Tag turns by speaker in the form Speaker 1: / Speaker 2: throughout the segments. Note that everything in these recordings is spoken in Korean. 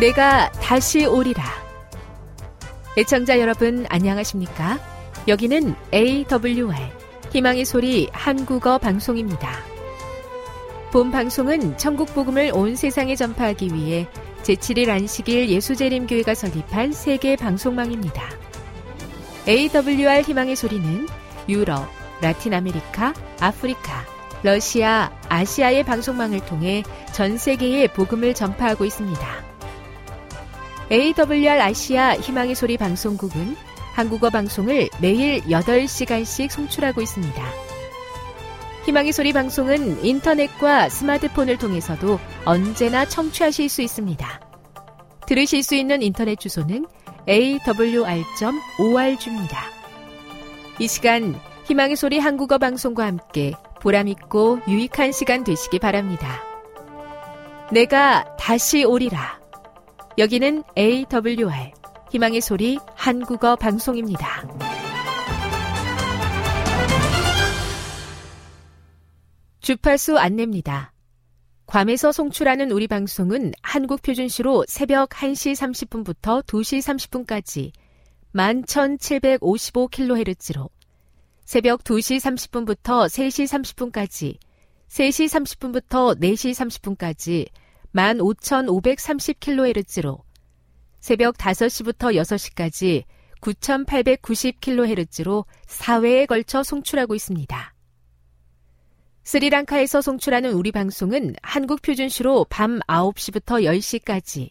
Speaker 1: 내가 다시 오리라. 애청자 여러분 안녕하십니까? 여기는 AWR 희망의 소리 한국어 방송입니다. 본 방송은 천국 복음을 온 세상에 전파하기 위해 제7일 안식일 예수재림교회가 설립한 세계 방송망입니다. AWR 희망의 소리는 유럽, 라틴 아메리카, 아프리카, 러시아, 아시아의 방송망을 통해 전 세계에 복음을 전파하고 있습니다. AWR 아시아 희망의 소리 방송국은 한국어 방송을 매일 8시간씩 송출하고 있습니다. 희망의 소리 방송은 인터넷과 스마트폰을 통해서도 언제나 청취하실 수 있습니다. 들으실 수 있는 인터넷 주소는 awr.org입니다. 이 시간 희망의 소리 한국어 방송과 함께 보람있고 유익한 시간 되시기 바랍니다. 내가 다시 오리라. 여기는 AWR 희망의 소리 한국어 방송입니다. 주파수 안내입니다. 괸에서 송출하는 우리 방송은 한국 표준시로 새벽 1시 30분부터 2시 30분까지 11,755kHz로 새벽 2시 30분부터 3시 30분까지 3시 30분부터 4시 30분까지 15,530kHz로 새벽 5시부터 6시까지 9,890kHz로 4회에 걸쳐 송출하고 있습니다. 스리랑카에서 송출하는 우리 방송은 한국 표준시로 밤 9시부터 10시까지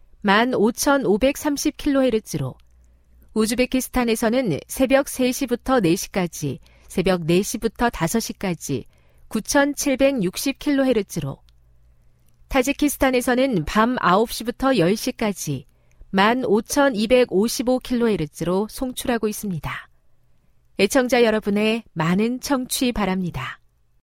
Speaker 1: 15,530kHz로 우즈베키스탄에서는 새벽 3시부터 4시까지 새벽 4시부터 5시까지 9,760kHz로 타지키스탄에서는 밤 9시부터 10시까지 15,255kHz로 송출하고 있습니다. 애청자 여러분의 많은 청취 바랍니다.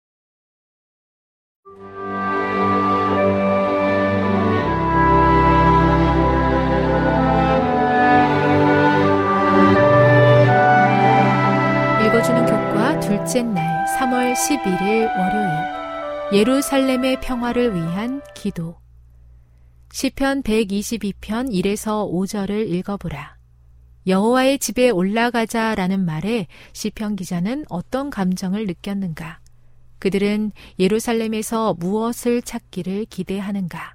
Speaker 1: 읽어주는 교과 둘째 날 3월 11일 월요일 예루살렘의 평화를 위한 기도 시편 122편 1에서 5절을 읽어보라. 여호와의 집에 올라가자라는 말에 시편 기자는 어떤 감정을 느꼈는가? 그들은 예루살렘에서 무엇을 찾기를 기대하는가?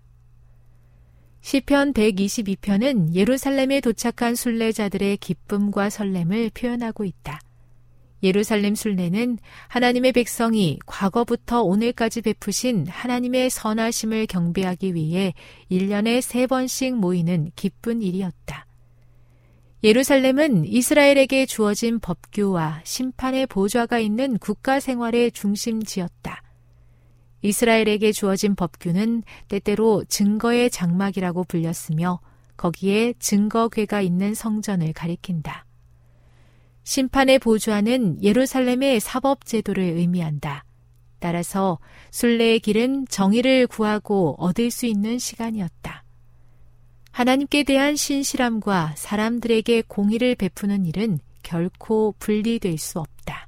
Speaker 1: 시편 122편은 예루살렘에 도착한 순례자들의 기쁨과 설렘을 표현하고 있다. 예루살렘 순례는 하나님의 백성이 과거부터 오늘까지 베푸신 하나님의 선하심을 경배하기 위해 1년에 3번씩 모이는 기쁜 일이었다. 예루살렘은 이스라엘에게 주어진 법규와 심판의 보좌가 있는 국가 생활의 중심지였다. 이스라엘에게 주어진 법규는 때때로 증거의 장막이라고 불렸으며 거기에 증거궤가 있는 성전을 가리킨다. 심판의 보좌는 예루살렘의 사법제도를 의미한다. 따라서 순례의 길은 정의를 구하고 얻을 수 있는 시간이었다. 하나님께 대한 신실함과 사람들에게 공의를 베푸는 일은 결코 분리될 수 없다.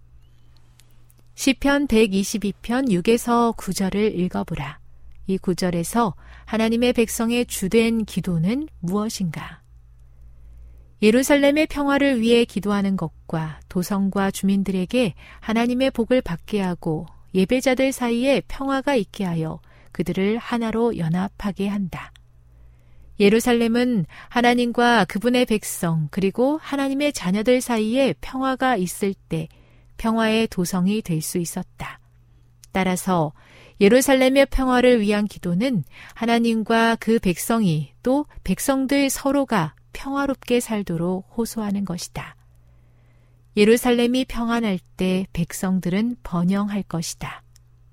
Speaker 1: 시편 122편 6에서 9절을 읽어보라. 이 9절에서 하나님의 백성의 주된 기도는 무엇인가? 예루살렘의 평화를 위해 기도하는 것과 도성과 주민들에게 하나님의 복을 받게 하고 예배자들 사이에 평화가 있게 하여 그들을 하나로 연합하게 한다. 예루살렘은 하나님과 그분의 백성 그리고 하나님의 자녀들 사이에 평화가 있을 때 평화의 도성이 될 수 있었다. 따라서 예루살렘의 평화를 위한 기도는 하나님과 그 백성이 또 백성들 서로가 평화롭게 살도록 호소하는 것이다. 예루살렘이 평안할 때 백성들은 번영할 것이다.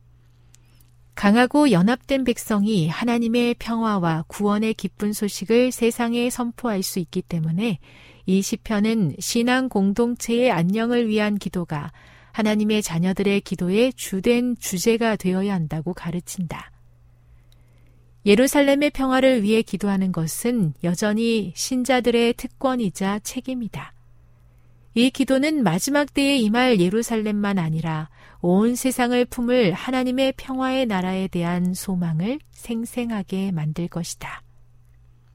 Speaker 1: 강하고 연합된 백성이 하나님의 평화와 구원의 기쁜 소식을 세상에 선포할 수 있기 때문에 이 시편은 신앙 공동체의 안녕을 위한 기도가 하나님의 자녀들의 기도의 주된 주제가 되어야 한다고 가르친다. 예루살렘의 평화를 위해 기도하는 것은 여전히 신자들의 특권이자 책임이다. 이 기도는 마지막 때에 임할 예루살렘만 아니라 온 세상을 품을 하나님의 평화의 나라에 대한 소망을 생생하게 만들 것이다.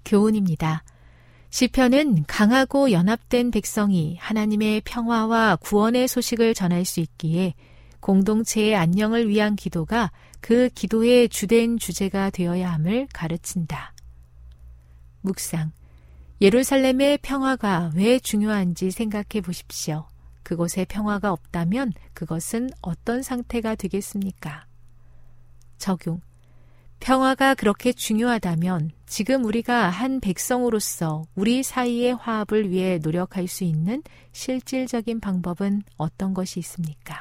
Speaker 1: 교훈입니다. 시편은 강하고 연합된 백성이 하나님의 평화와 구원의 소식을 전할 수 있기에 공동체의 안녕을 위한 기도가 그 기도의 주된 주제가 되어야 함을 가르친다. 묵상. 예루살렘의 평화가 왜 중요한지 생각해 보십시오. 그곳에 평화가 없다면 그것은 어떤 상태가 되겠습니까? 적용. 평화가 그렇게 중요하다면 지금 우리가 한 백성으로서 우리 사이의 화합을 위해 노력할 수 있는 실질적인 방법은 어떤 것이 있습니까?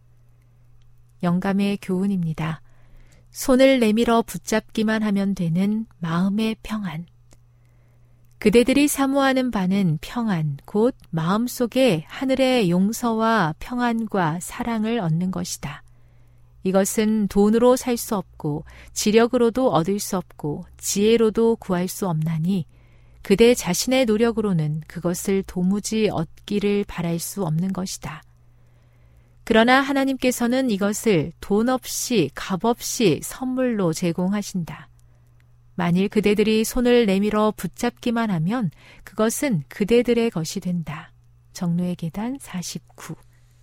Speaker 1: 영감의 교훈입니다. 손을 내밀어 붙잡기만 하면 되는 마음의 평안. 그대들이 사모하는 바는 평안, 곧 마음속에 하늘의 용서와 평안과 사랑을 얻는 것이다. 이것은 돈으로 살 수 없고 지력으로도 얻을 수 없고 지혜로도 구할 수 없나니 그대 자신의 노력으로는 그것을 도무지 얻기를 바랄 수 없는 것이다. 그러나 하나님께서는 이것을 돈 없이 값 없이 선물로 제공하신다. 만일 그대들이 손을 내밀어 붙잡기만 하면 그것은 그대들의 것이 된다. 정로의 계단 49.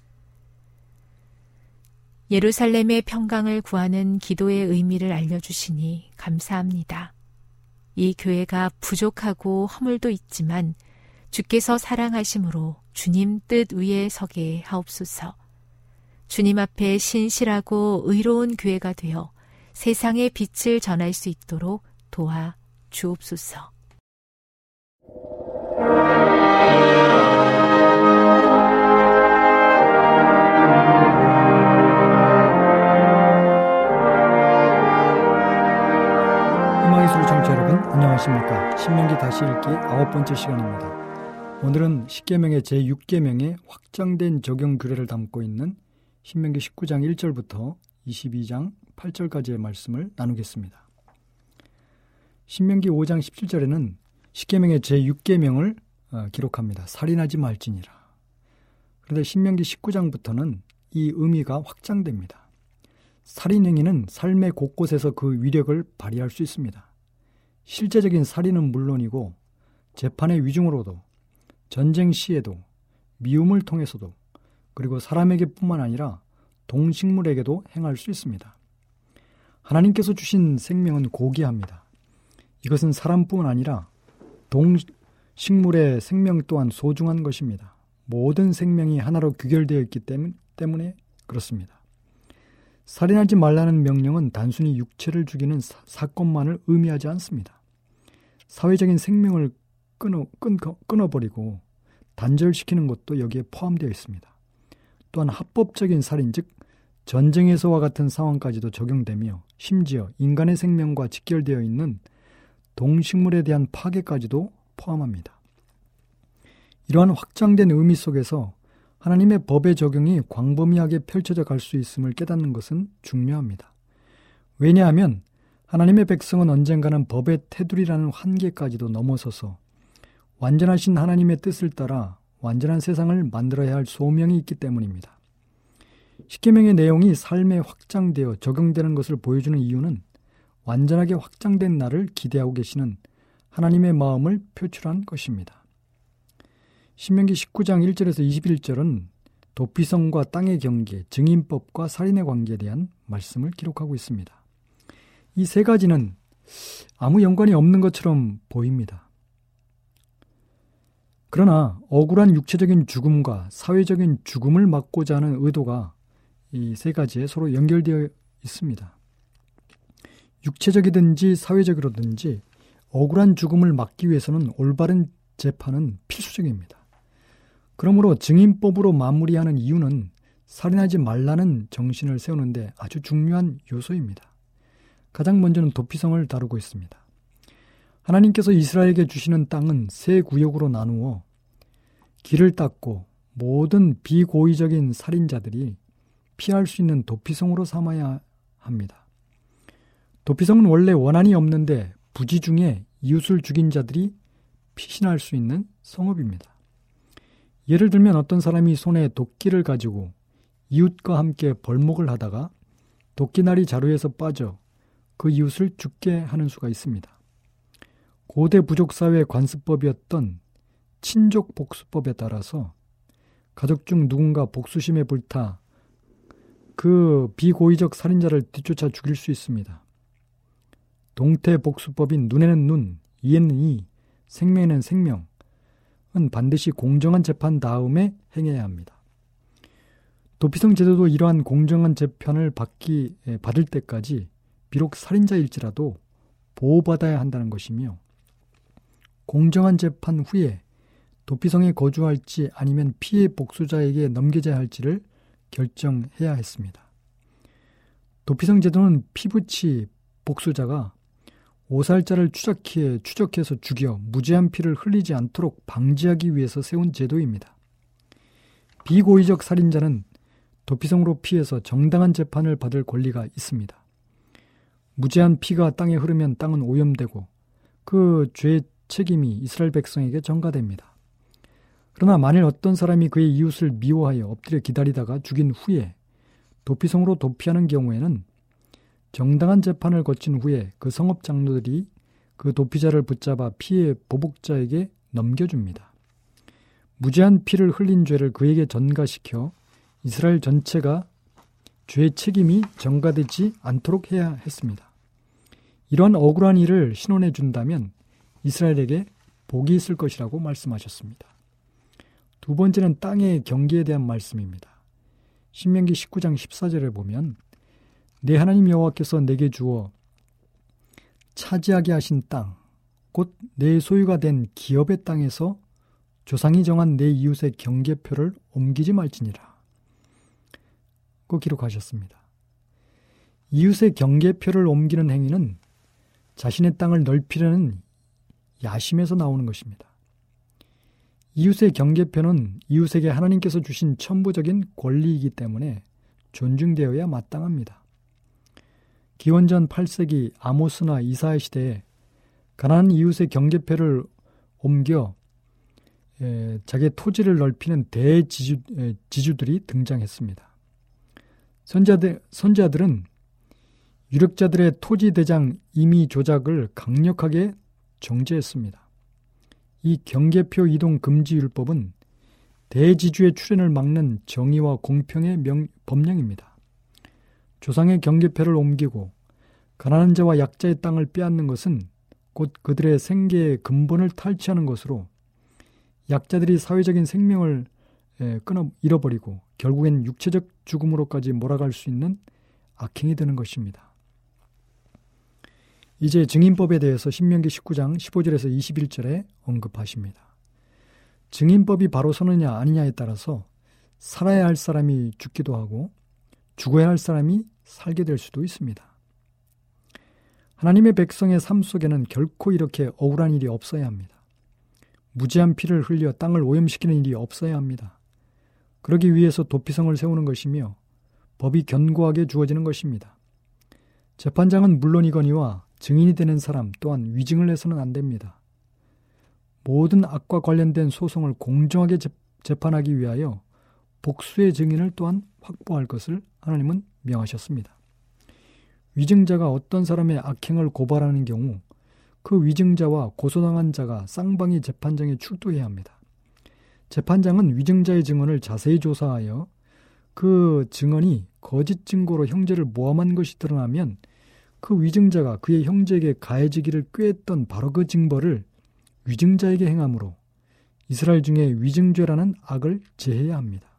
Speaker 1: 예루살렘의 평강을 구하는 기도의 의미를 알려주시니 감사합니다. 이 교회가 부족하고 허물도 있지만 주께서 사랑하심으로 주님 뜻 위에 서게 하옵소서. 주님 앞에 신실하고 의로운 교회가 되어 세상의 빛을 전할 수 있도록 도와 주옵소서.
Speaker 2: 희망의술 청취자 여러분, 안녕하십니까? 신명기 다시 읽기 9번째 시간입니다. 오늘은 십계명의 제6계명의 확장된 적용 규례를 담고 있는 신명기 19장 1절부터 22장 8절까지의 말씀을 나누겠습니다. 신명기 5장 17절에는 십계명의 제6계명을 기록합니다. 살인하지 말지니라. 그런데 신명기 19장부터는 이 의미가 확장됩니다. 살인행위는 삶의 곳곳에서 그 위력을 발휘할 수 있습니다. 실제적인 살인은 물론이고 재판의 위중으로도, 전쟁 시에도, 미움을 통해서도, 그리고 사람에게 뿐만 아니라 동식물에게도 행할 수 있습니다. 하나님께서 주신 생명은 고귀합니다. 이것은 사람뿐 아니라 동식물의 생명 또한 소중한 것입니다. 모든 생명이 하나로 귀결되어 있기 때문에 그렇습니다. 살인하지 말라는 명령은 단순히 육체를 죽이는 사건만을 의미하지 않습니다. 사회적인 생명을 끊어버리고 단절시키는 것도 여기에 포함되어 있습니다. 또한 합법적인 살인, 즉 전쟁에서와 같은 상황까지도 적용되며 심지어 인간의 생명과 직결되어 있는 동식물에 대한 파괴까지도 포함합니다. 이러한 확장된 의미 속에서 하나님의 법의 적용이 광범위하게 펼쳐져 갈 수 있음을 깨닫는 것은 중요합니다. 왜냐하면 하나님의 백성은 언젠가는 법의 테두리라는 한계까지도 넘어서서 완전하신 하나님의 뜻을 따라 완전한 세상을 만들어야 할 소명이 있기 때문입니다. 십계명의 내용이 삶에 확장되어 적용되는 것을 보여주는 이유는 완전하게 확장된 날을 기대하고 계시는 하나님의 마음을 표출한 것입니다. 신명기 19장 1절에서 21절은 도피성과 땅의 경계, 증인법과 살인의 관계에 대한 말씀을 기록하고 있습니다. 이 세 가지는 아무 연관이 없는 것처럼 보입니다. 그러나 억울한 육체적인 죽음과 사회적인 죽음을 막고자 하는 의도가 이 세 가지에 서로 연결되어 있습니다. 육체적이든지 사회적이든지 억울한 죽음을 막기 위해서는 올바른 재판은 필수적입니다. 그러므로 증인법으로 마무리하는 이유는 살인하지 말라는 정신을 세우는데 아주 중요한 요소입니다. 가장 먼저는 도피성을 다루고 있습니다. 하나님께서 이스라엘에게 주시는 땅은 세 구역으로 나누어 길을 닦고 모든 비고의적인 살인자들이 피할 수 있는 도피성으로 삼아야 합니다. 도피성은 원래 원한이 없는데 부지 중에 이웃을 죽인 자들이 피신할 수 있는 성읍입니다. 예를 들면 어떤 사람이 손에 도끼를 가지고 이웃과 함께 벌목을 하다가 도끼날이 자루에서 빠져 그 이웃을 죽게 하는 수가 있습니다. 고대 부족사회의 관습법이었던 친족 복수법에 따라서 가족 중 누군가 복수심에 불타 그 비고의적 살인자를 뒤쫓아 죽일 수 있습니다. 동태 복수법인 눈에는 눈, 이에는 이, 생명에는 생명은 반드시 공정한 재판 다음에 행해야 합니다. 도피성 제도도 이러한 공정한 재판을 받을 때까지 비록 살인자일지라도 보호받아야 한다는 것이며, 공정한 재판 후에 도피성에 거주할지 아니면 피해 복수자에게 넘겨져야 할지를 결정해야 했습니다. 도피성 제도는 피부치 복수자가 오살자를 추적해서 죽여 무죄한 피를 흘리지 않도록 방지하기 위해서 세운 제도입니다. 비고의적 살인자는 도피성으로 피해서 정당한 재판을 받을 권리가 있습니다. 무죄한 피가 땅에 흐르면 땅은 오염되고 그 죄의 책임이 이스라엘 백성에게 전가됩니다. 그러나 만일 어떤 사람이 그의 이웃을 미워하여 엎드려 기다리다가 죽인 후에 도피성으로 도피하는 경우에는 정당한 재판을 거친 후에 그 성업 장로들이 그 도피자를 붙잡아 피해 보복자에게 넘겨줍니다. 무죄한 피를 흘린 죄를 그에게 전가시켜 이스라엘 전체가 죄의 책임이 전가되지 않도록 해야 했습니다. 이러한 억울한 일을 신원해 준다면 이스라엘에게 복이 있을 것이라고 말씀하셨습니다. 두 번째는 땅의 경계에 대한 말씀입니다. 신명기 19장 14절에 보면 내 하나님 여호와께서 내게 주어 차지하게 하신 땅, 곧 내 소유가 된 기업의 땅에서 조상이 정한 내 이웃의 경계표를 옮기지 말지니라. 그 기록하셨습니다. 이웃의 경계표를 옮기는 행위는 자신의 땅을 넓히려는 야심에서 나오는 것입니다. 이웃의 경계표는 이웃에게 하나님께서 주신 천부적인 권리이기 때문에 존중되어야 마땅합니다. 기원전 8세기 아모스나 이사야 시대에 가나안 이웃의 경계표를 옮겨 자기의 토지를 넓히는 대지주들이 등장했습니다. 선지자들은 유력자들의 토지 대장 임의 조작을 강력하게 정죄했습니다. 이 경계표 이동 금지 율법은 대지주의 출현을 막는 정의와 공평의 법령입니다. 조상의 경계표를 옮기고 가난한 자와 약자의 땅을 빼앗는 것은 곧 그들의 생계의 근본을 탈취하는 것으로 약자들이 사회적인 생명을 잃어버리고 결국엔 육체적 죽음으로까지 몰아갈 수 있는 악행이 되는 것입니다. 이제 증인법에 대해서 신명기 19장 15절에서 21절에 언급하십니다. 증인법이 바로 서느냐 아니냐에 따라서 살아야 할 사람이 죽기도 하고 죽어야 할 사람이 살게 될 수도 있습니다. 하나님의 백성의 삶 속에는 결코 이렇게 억울한 일이 없어야 합니다. 무죄한 피를 흘려 땅을 오염시키는 일이 없어야 합니다. 그러기 위해서 도피성을 세우는 것이며 법이 견고하게 주어지는 것입니다. 재판장은 물론이거니와 증인이 되는 사람 또한 위증을 해서는 안 됩니다. 모든 악과 관련된 소송을 공정하게 재판하기 위하여 복수의 증인을 또한 확보할 것을 하나님은 명하셨습니다. 위증자가 어떤 사람의 악행을 고발하는 경우 그 위증자와 고소당한 자가 쌍방이 재판장에 출두해야 합니다. 재판장은 위증자의 증언을 자세히 조사하여 그 증언이 거짓 증거로 형제를 모함한 것이 드러나면 그 위증자가 그의 형제에게 가해지기를 꾀했던 바로 그 징벌을 위증자에게 행함으로 이스라엘 중에 위증죄라는 악을 제해야 합니다.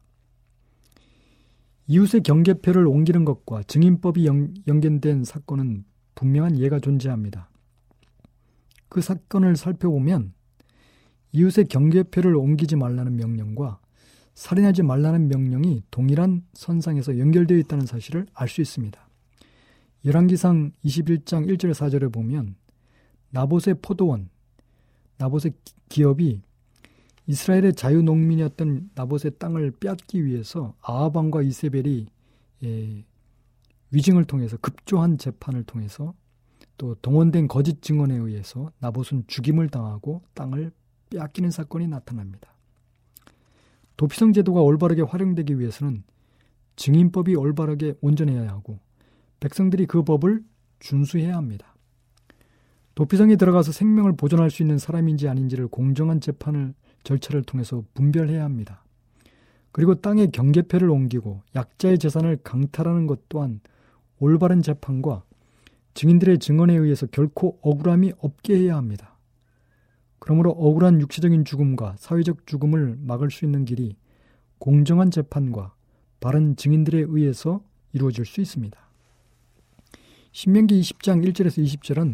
Speaker 2: 이웃의 경계표를 옮기는 것과 증인법이 연결된 사건은 분명한 예가 존재합니다. 그 사건을 살펴보면 이웃의 경계표를 옮기지 말라는 명령과 살인하지 말라는 명령이 동일한 선상에서 연결되어 있다는 사실을 알 수 있습니다. 열왕기상 21장 1절 4절에 보면 나봇의 포도원, 나봇의 기업이 이스라엘의 자유농민이었던 나봇의 땅을 빼앗기 위해서 아합 왕과 이세벨이 위증을 통해서 급조한 재판을 통해서 또 동원된 거짓 증언에 의해서 나봇은 죽임을 당하고 땅을 빼앗기는 사건이 나타납니다. 도피성 제도가 올바르게 활용되기 위해서는 증인법이 올바르게 온전해야 하고 백성들이 그 법을 준수해야 합니다. 도피성에 들어가서 생명을 보존할 수 있는 사람인지 아닌지를 공정한 절차를 통해서 분별해야 합니다. 그리고 땅에 경계패를 옮기고 약자의 재산을 강탈하는 것 또한 올바른 재판과 증인들의 증언에 의해서 결코 억울함이 없게 해야 합니다. 그러므로 억울한 육체적인 죽음과 사회적 죽음을 막을 수 있는 길이 공정한 재판과 바른 증인들에 의해서 이루어질 수 있습니다. 신명기 20장 1절에서 20절은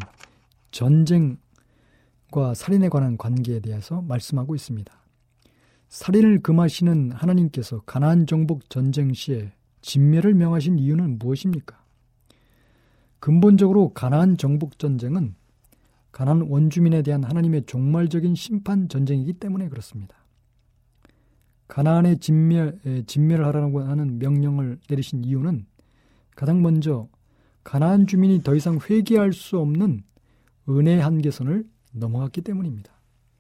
Speaker 2: 전쟁과 살인에 관한 관계에 대해서 말씀하고 있습니다. 살인을 금하시는 하나님께서 가나안 정복 전쟁 시에 진멸을 명하신 이유는 무엇입니까? 근본적으로 가나안 정복 전쟁은 가나안 원주민에 대한 하나님의 종말적인 심판 전쟁이기 때문에 그렇습니다. 가나안의 진멸하라고 하는 명령을 내리신 이유는 가장 먼저 가나안 주민이 더 이상 회개할 수 없는 은혜의 한계선을 넘어갔기 때문입니다.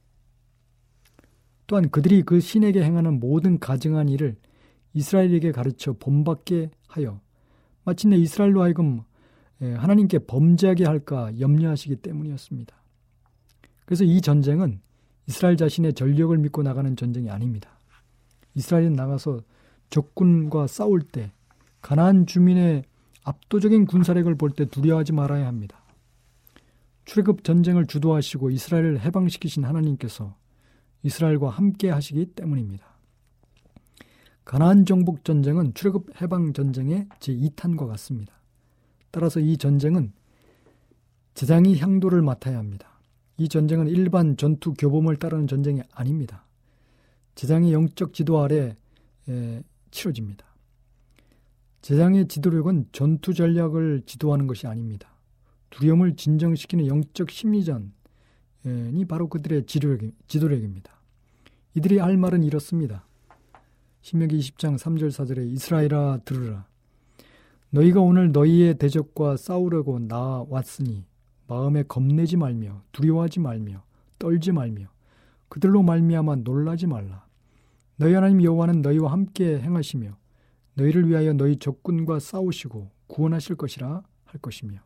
Speaker 2: 또한 그들이 그 신에게 행하는 모든 가증한 일을 이스라엘에게 가르쳐 본받게 하여 마침내 이스라엘로 하여금 하나님께 범죄하게 할까 염려하시기 때문이었습니다. 그래서 이 전쟁은 이스라엘 자신의 전력을 믿고 나가는 전쟁이 아닙니다. 이스라엘이 나가서 적군과 싸울 때 가나안 주민의 압도적인 군사력을 볼 때 두려워하지 말아야 합니다. 출애굽 전쟁을 주도하시고 이스라엘을 해방시키신 하나님께서 이스라엘과 함께 하시기 때문입니다. 가나안 정복 전쟁은 출애굽 해방 전쟁의 제2탄과 같습니다. 따라서 이 전쟁은 제장이 향도를 맡아야 합니다. 이 전쟁은 일반 전투 교범을 따르는 전쟁이 아닙니다. 제장의 영적 지도 아래 치러집니다. 제장의 지도력은 전투 전략을 지도하는 것이 아닙니다. 두려움을 진정시키는 영적 심리전이 바로 그들의 지도력입니다. 이들이 할 말은 이렇습니다. 신명기 20장 3절 4절에 이스라엘아 들으라. 너희가 오늘 너희의 대적과 싸우려고 나왔으니 마음에 겁내지 말며 두려워하지 말며 떨지 말며 그들로 말미암아 놀라지 말라. 너희 하나님 여호와는 너희와 함께 행하시며 너희를 위하여 너희 적군과 싸우시고 구원하실 것이라 할 것이며.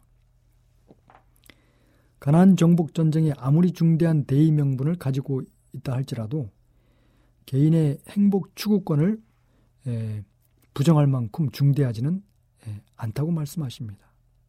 Speaker 2: 가나안 정복 전쟁이 아무리 중대한 대의 명분을 가지고 있다 할지라도 개인의 행복 추구권을 부정할 만큼 중대하지는 않다고 말씀하십니다.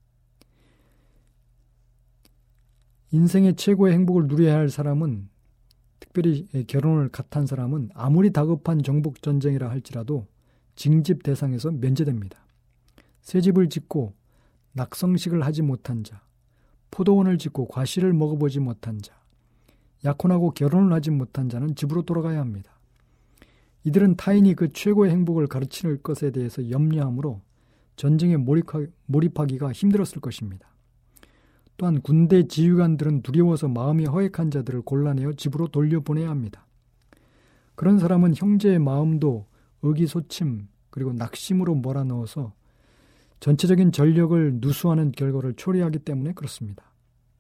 Speaker 2: 인생의 최고의 행복을 누려야 할 사람은, 특별히 결혼을 갓한 사람은 아무리 다급한 정복 전쟁이라 할지라도 징집 대상에서 면제됩니다. 새집을 짓고 낙성식을 하지 못한 자, 포도원을 짓고 과실을 먹어보지 못한 자, 약혼하고 결혼을 하지 못한 자는 집으로 돌아가야 합니다. 이들은 타인이 그 최고의 행복을 가르치는 것에 대해서 염려하므로 전쟁에 몰입하기가 힘들었을 것입니다. 또한 군대 지휘관들은 두려워서 마음이 허약한 자들을 골라내어 집으로 돌려보내야 합니다. 그런 사람은 형제의 마음도 의기소침 그리고 낙심으로 몰아넣어서 전체적인 전력을 누수하는 결과를 초래하기 때문에 그렇습니다.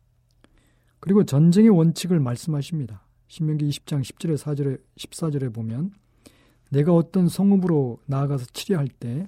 Speaker 2: 그리고 전쟁의 원칙을 말씀하십니다. 신명기 20장 10절에 14절에 보면 내가 어떤 성읍으로 나아가서 치려할 때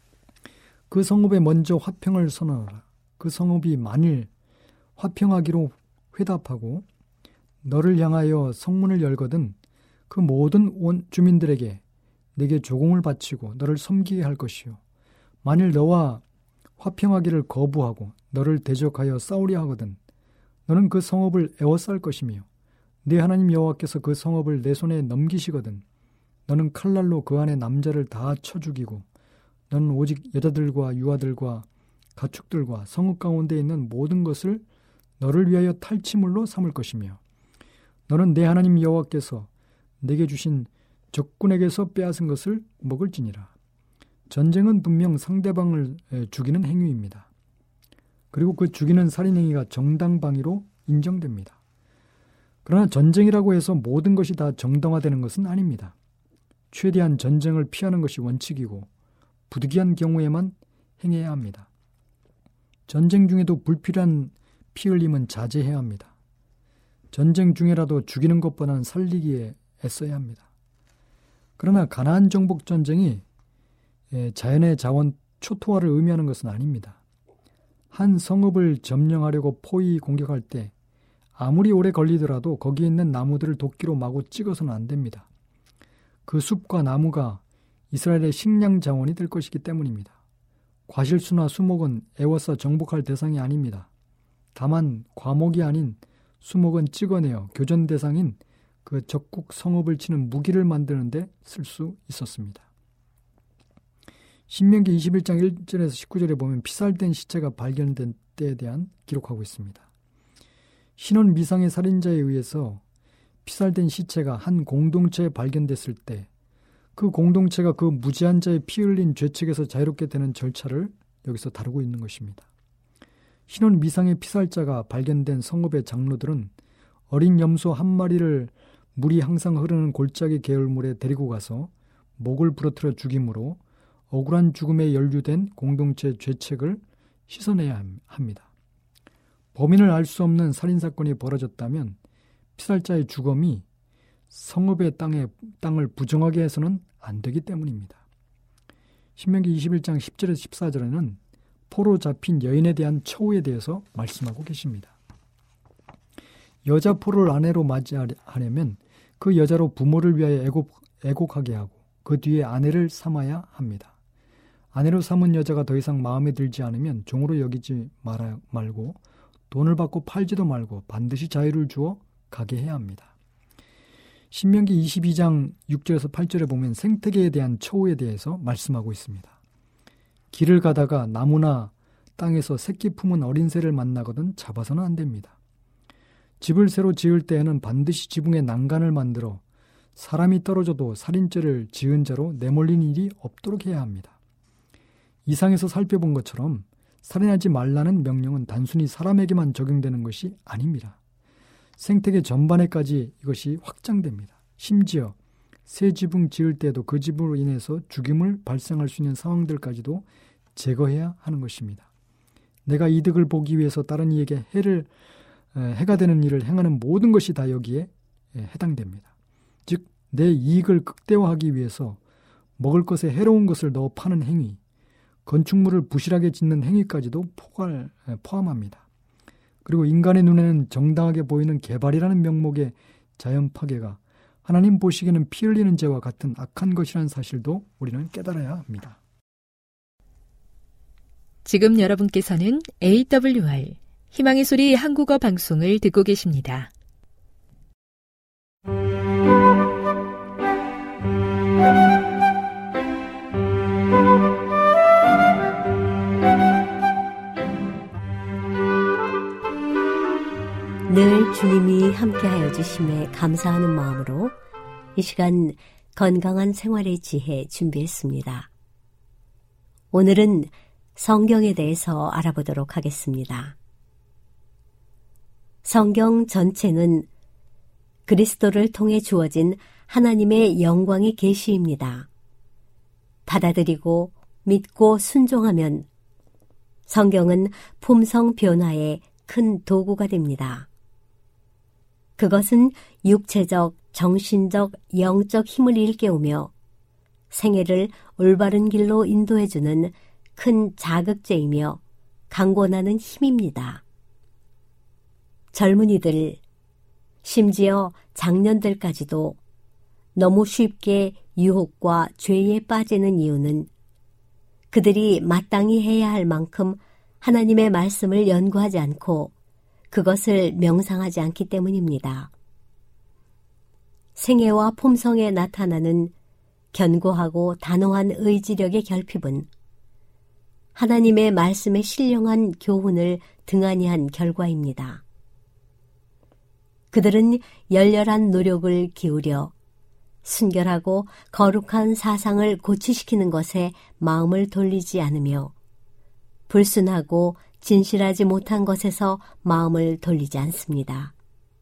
Speaker 2: 그 성읍에 먼저 화평을 선언하라. 그 성읍이 만일 화평하기로 회답하고 너를 향하여 성문을 열거든 그 모든 주민들에게 내게 조공을 바치고 너를 섬기게 할 것이요. 만일 너와 화평하기를 거부하고 너를 대적하여 싸우려 하거든 너는 그 성읍을 에워쌀 것이며 네 하나님 여호와께서 그 성읍을 내 손에 넘기시거든 너는 칼날로 그 안에 남자를 다 쳐 죽이고 너는 오직 여자들과 유아들과 가축들과 성읍 가운데 있는 모든 것을 너를 위하여 탈취물로 삼을 것이며 너는 내 하나님 여호와께서 내게 주신 적군에게서 빼앗은 것을 먹을지니라. 전쟁은 분명 상대방을 죽이는 행위입니다. 그리고 그 죽이는 살인행위가 정당방위로 인정됩니다. 그러나 전쟁이라고 해서 모든 것이 다 정당화되는 것은 아닙니다. 최대한 전쟁을 피하는 것이 원칙이고 부득이한 경우에만 행해야 합니다. 전쟁 중에도 불필요한 피 흘림은 자제해야 합니다. 전쟁 중에라도 죽이는 것보다는 살리기에 애써야 합니다. 그러나 가나안 정복 전쟁이 자연의 자원 초토화를 의미하는 것은 아닙니다. 한 성읍을 점령하려고 포위 공격할 때 아무리 오래 걸리더라도 거기에 있는 나무들을 도끼로 마구 찍어서는 안 됩니다. 그 숲과 나무가 이스라엘의 식량 자원이 될 것이기 때문입니다. 과실수나 수목은 애워싸 정복할 대상이 아닙니다. 다만 과목이 아닌 수목은 찍어내어 교전 대상인 그 적국 성읍을 치는 무기를 만드는 데 쓸 수 있었습니다. 신명기 21장 1절에서 19절에 보면 피살된 시체가 발견된 때에 대한 기록하고 있습니다. 신원 미상의 살인자에 의해서 피살된 시체가 한 공동체에 발견됐을 때 그 공동체가 그 무지한 자의 피 흘린 죄책에서 자유롭게 되는 절차를 여기서 다루고 있는 것입니다. 신원 미상의 피살자가 발견된 성읍의 장로들은 어린 염소 한 마리를 물이 항상 흐르는 골짜기 계열물에 데리고 가서 목을 부러뜨려 죽임으로 억울한 죽음에 연루된 공동체의 죄책을 씻어내야 합니다. 범인을 알 수 없는 살인사건이 벌어졌다면 피살자의 죽음이 성읍의 땅을 부정하게 해서는 안 되기 때문입니다. 신명기 21장 10절에서 14절에는 포로 잡힌 여인에 대한 처우에 대해서 말씀하고 계십니다. 여자 포로를 아내로 맞이하려면 그 여자로 부모를 위하여 애곡하게 하고 그 뒤에 아내를 삼아야 합니다. 아내로 삼은 여자가 더 이상 마음에 들지 않으면 종으로 여기지 말고 돈을 받고 팔지도 말고 반드시 자유를 주어 가게 해야 합니다. 신명기 22장 6절에서 8절에 보면 생태계에 대한 처우에 대해서 말씀하고 있습니다. 길을 가다가 나무나 땅에서 새끼 품은 어린 새를 만나거든 잡아서는 안 됩니다. 집을 새로 지을 때에는 반드시 지붕에 난간을 만들어 사람이 떨어져도 살인죄를 지은 자로 내몰린 일이 없도록 해야 합니다. 이상에서 살펴본 것처럼 살인하지 말라는 명령은 단순히 사람에게만 적용되는 것이 아닙니다. 생태계 전반에까지 이것이 확장됩니다. 심지어 새 지붕 지을 때도 그 지붕으로 인해서 죽임을 발생할 수 있는 상황들까지도 제거해야 하는 것입니다. 내가 이득을 보기 위해서 다른 이에게 해가 되는 일을 행하는 모든 것이 다 여기에 해당됩니다. 즉, 내 이익을 극대화하기 위해서 먹을 것에 해로운 것을 넣어 파는 행위, 건축물을 부실하게 짓는 행위까지도 포함합니다. 그리고 인간의 눈에는 정당하게 보이는 개발이라는 명목의 자연 파괴가 하나님 보시기에는 피 흘리는 죄와 같은 악한 것이라는 사실도 우리는 깨달아야 합니다.
Speaker 1: 지금 여러분께서는 AWR 희망의 소리 한국어 방송을 듣고 계십니다.
Speaker 3: 늘 주님이 함께하여 주심에 감사하는 마음으로 이 시간 건강한 생활의 지혜 준비했습니다. 오늘은 성경에 대해서 알아보도록 하겠습니다. 성경 전체는 그리스도를 통해 주어진 하나님의 영광의 계시입니다. 받아들이고 믿고 순종하면 성경은 품성 변화의 큰 도구가 됩니다. 그것은 육체적, 정신적, 영적 힘을 일깨우며 생애를 올바른 길로 인도해주는 큰 자극제이며 강권하는 힘입니다. 젊은이들, 심지어 장년들까지도 너무 쉽게 유혹과 죄에 빠지는 이유는 그들이 마땅히 해야 할 만큼 하나님의 말씀을 연구하지 않고 그것을 명상하지 않기 때문입니다. 생애와 품성에 나타나는 견고하고 단호한 의지력의 결핍은 하나님의 말씀에 신령한 교훈을 등한히 한 결과입니다. 그들은 열렬한 노력을 기울여 순결하고 거룩한 사상을 고취시키는 것에 마음을 돌리지 않으며 불순하고 진실하지 못한 것에서 마음을 돌리지 않습니다.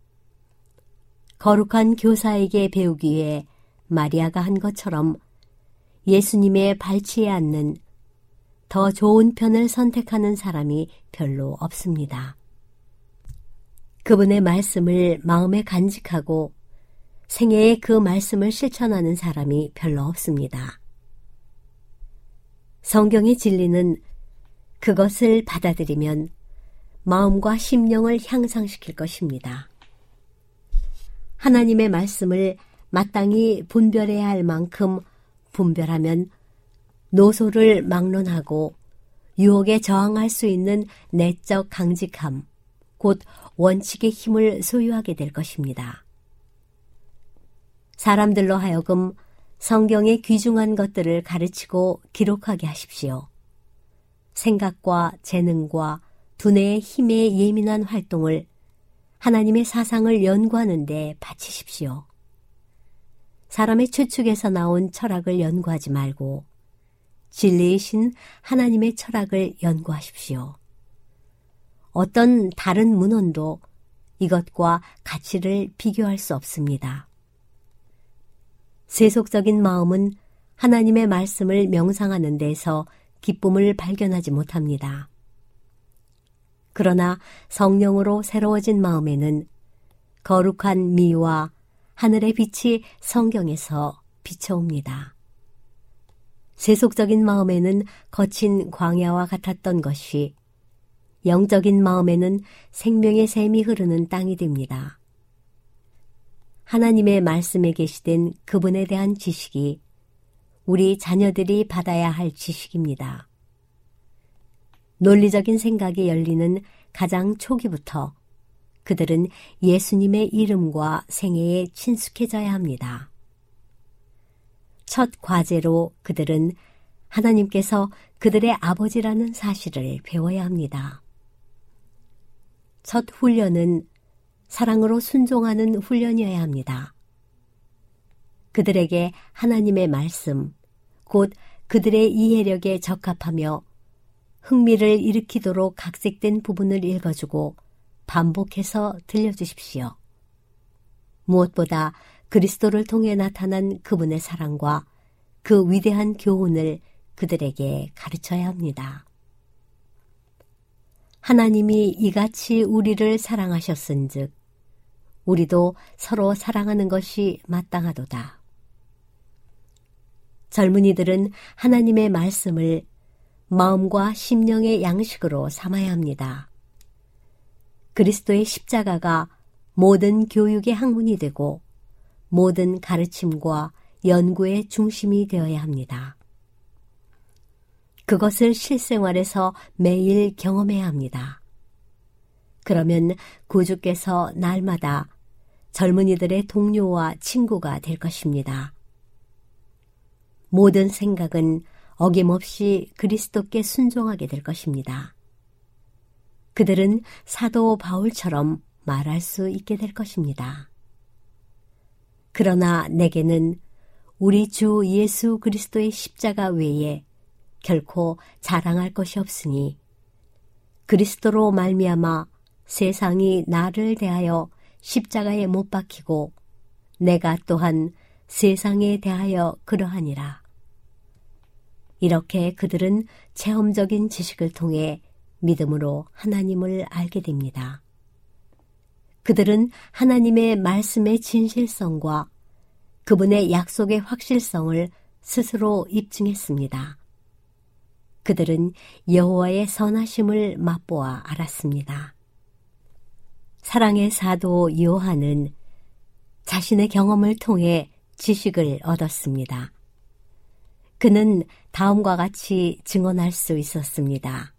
Speaker 3: 거룩한 교사에게 배우기 위해 마리아가 한 것처럼 예수님의 발치에 앉는 더 좋은 편을 선택하는 사람이 별로 없습니다. 그분의 말씀을 마음에 간직하고 생애에 그 말씀을 실천하는 사람이 별로 없습니다. 성경의 진리는 그것을 받아들이면 마음과 심령을 향상시킬 것입니다. 하나님의 말씀을 마땅히 분별해야 할 만큼 분별하면 노소를 막론하고 유혹에 저항할 수 있는 내적 강직함, 곧 원칙의 힘을 소유하게 될 것입니다. 사람들로 하여금 성경의 귀중한 것들을 가르치고 기록하게 하십시오. 생각과 재능과 두뇌의 힘에 예민한 활동을 하나님의 사상을 연구하는 데 바치십시오. 사람의 추측에서 나온 철학을 연구하지 말고 진리이신 하나님의 철학을 연구하십시오. 어떤 다른 문헌도 이것과 가치를 비교할 수 없습니다. 세속적인 마음은 하나님의 말씀을 명상하는 데서 기쁨을 발견하지 못합니다. 그러나 성령으로 새로워진 마음에는 거룩한 미와 하늘의 빛이 성경에서 비춰옵니다. 세속적인 마음에는 거친 광야와 같았던 것이 영적인 마음에는 생명의 샘이 흐르는 땅이 됩니다. 하나님의 말씀에 계시된 그분에 대한 지식이 우리 자녀들이 받아야 할 지식입니다. 논리적인 생각이 열리는 가장 초기부터 그들은 예수님의 이름과 생애에 친숙해져야 합니다. 첫 과제로 그들은 하나님께서 그들의 아버지라는 사실을 배워야 합니다. 첫 훈련은 사랑으로 순종하는 훈련이어야 합니다. 그들에게 하나님의 말씀, 곧 그들의 이해력에 적합하며 흥미를 일으키도록 각색된 부분을 읽어주고 반복해서 들려주십시오. 무엇보다 그리스도를 통해 나타난 그분의 사랑과 그 위대한 교훈을 그들에게 가르쳐야 합니다. 하나님이 이같이 우리를 사랑하셨은즉 우리도 서로 사랑하는 것이 마땅하도다. 젊은이들은 하나님의 말씀을 마음과 심령의 양식으로 삼아야 합니다. 그리스도의 십자가가 모든 교육의 학문이 되고 모든 가르침과 연구의 중심이 되어야 합니다. 그것을 실생활에서 매일 경험해야 합니다. 그러면 구주께서 날마다 젊은이들의 동료와 친구가 될 것입니다. 모든 생각은 어김없이 그리스도께 순종하게 될 것입니다. 그들은 사도 바울처럼 말할 수 있게 될 것입니다. 그러나 내게는 우리 주 예수 그리스도의 십자가 외에 결코 자랑할 것이 없으니 그리스도로 말미암아 세상이 나를 대하여 십자가에 못 박히고 내가 또한 세상에 대하여 그러하니라. 이렇게 그들은 체험적인 지식을 통해 믿음으로 하나님을 알게 됩니다. 그들은 하나님의 말씀의 진실성과 그분의 약속의 확실성을 스스로 입증했습니다. 그들은 여호와의 선하심을 맛보아 알았습니다. 사랑의 사도 요한은 자신의 경험을 통해 지식을 얻었습니다. 그는 다음과 같이 증언할 수 있었습니다.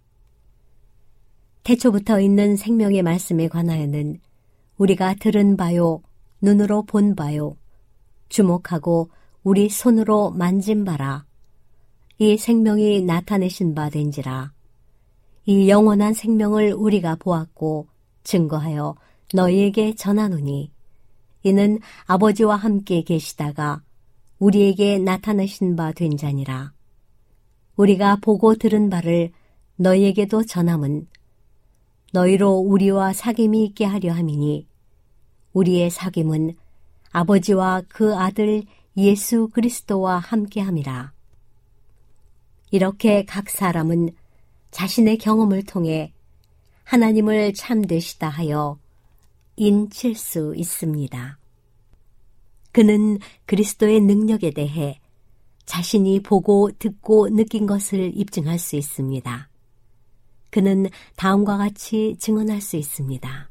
Speaker 3: 태초부터 있는 생명의 말씀에 관하여는 우리가 들은 바요, 눈으로 본 바요, 주목하고 우리 손으로 만진 바라. 이 생명이 나타내신 바 된지라. 이 영원한 생명을 우리가 보았고 증거하여 너희에게 전하노니 이는 아버지와 함께 계시다가 우리에게 나타내신 바 된 자니라. 우리가 보고 들은 바를 너희에게도 전함은 너희로 우리와 사귐이 있게 하려 함이니 우리의 사귐은 아버지와 그 아들 예수 그리스도와 함께함이라. 이렇게 각 사람은 자신의 경험을 통해 하나님을 참되시다 하여 인칠 수 있습니다. 그는 그리스도의 능력에 대해 자신이 보고 듣고 느낀 것을 입증할 수 있습니다. 그는 다음과 같이 증언할 수 있습니다.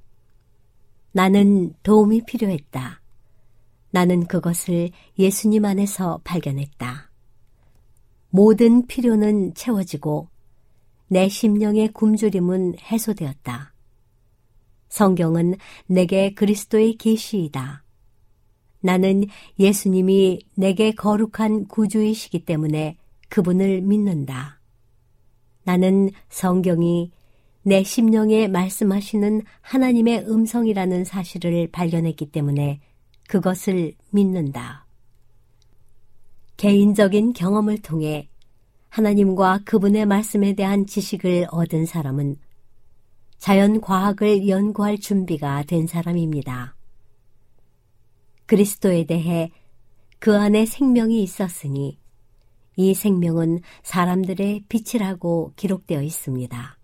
Speaker 3: 나는 도움이 필요했다. 나는 그것을 예수님 안에서 발견했다. 모든 필요는 채워지고 내 심령의 굶주림은 해소되었다. 성경은 내게 그리스도의 계시이다. 나는 예수님이 내게 거룩한 구주이시기 때문에 그분을 믿는다. 나는 성경이 내 심령에 말씀하시는 하나님의 음성이라는 사실을 발견했기 때문에 그것을 믿는다. 개인적인 경험을 통해 하나님과 그분의 말씀에 대한 지식을 얻은 사람은 자연과학을 연구할 준비가 된 사람입니다. 그리스도에 대해 그 안에 생명이 있었으니 이 생명은 사람들의 빛이라고 기록되어 있습니다.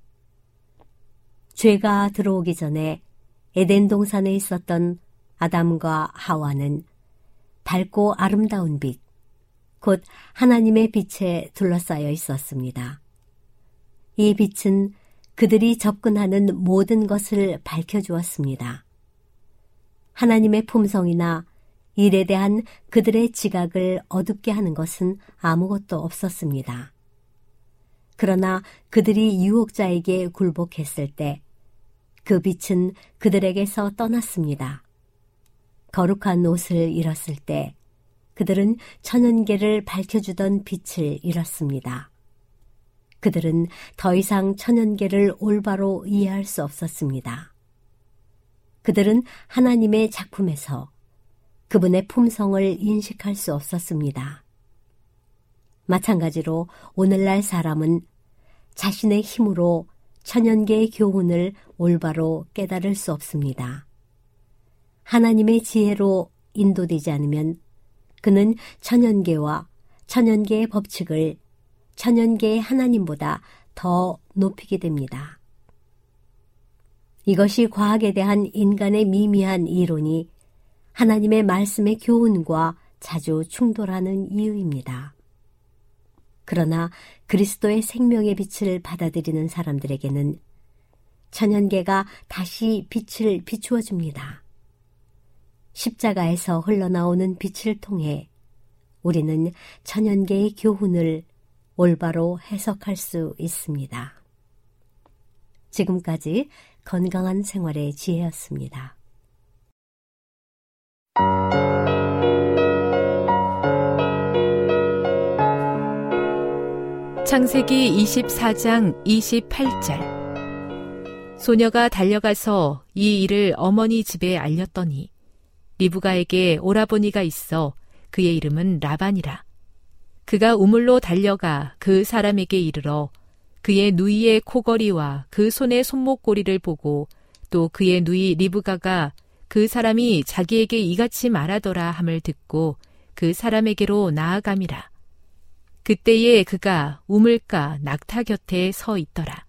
Speaker 3: 죄가 들어오기 전에 에덴 동산에 있었던 아담과 하와는 밝고 아름다운 빛, 곧 하나님의 빛에 둘러싸여 있었습니다. 이 빛은 그들이 접근하는 모든 것을 밝혀주었습니다. 하나님의 품성이나 일에 대한 그들의 지각을 어둡게 하는 것은 아무것도 없었습니다. 그러나 그들이 유혹자에게 굴복했을 때 그 빛은 그들에게서 떠났습니다. 거룩한 옷을 잃었을 때 그들은 천연계를 밝혀주던 빛을 잃었습니다. 그들은 더 이상 천연계를 올바로 이해할 수 없었습니다. 그들은 하나님의 작품에서 그분의 품성을 인식할 수 없었습니다. 마찬가지로 오늘날 사람은 자신의 힘으로 천연계의 교훈을 올바로 깨달을 수 없습니다. 하나님의 지혜로 인도되지 않으면 그는 천연계와 천연계의 법칙을 천연계의 하나님보다 더 높이게 됩니다. 이것이 과학에 대한 인간의 미미한 이론이 하나님의 말씀의 교훈과 자주 충돌하는 이유입니다. 그러나 그리스도의 생명의 빛을 받아들이는 사람들에게는 천연계가 다시 빛을 비추어 줍니다. 십자가에서 흘러나오는 빛을 통해 우리는 천연계의 교훈을 올바로 해석할 수 있습니다. 지금까지 건강한 생활의 지혜였습니다.
Speaker 1: 창세기 24장 28절. 소녀가 달려가서 이 일을 어머니 집에 알렸더니 리브가에게 오라버니가 있어 그의 이름은 라반이라. 그가 우물로 달려가 그 사람에게 이르러 그의 누이의 코걸이와 그 손의 손목고리를 보고 또 그의 누이 리브가가 그 사람이 자기에게 이같이 말하더라 함을 듣고 그 사람에게로 나아감이라. 그때에 그가 우물가 낙타 곁에 서 있더라.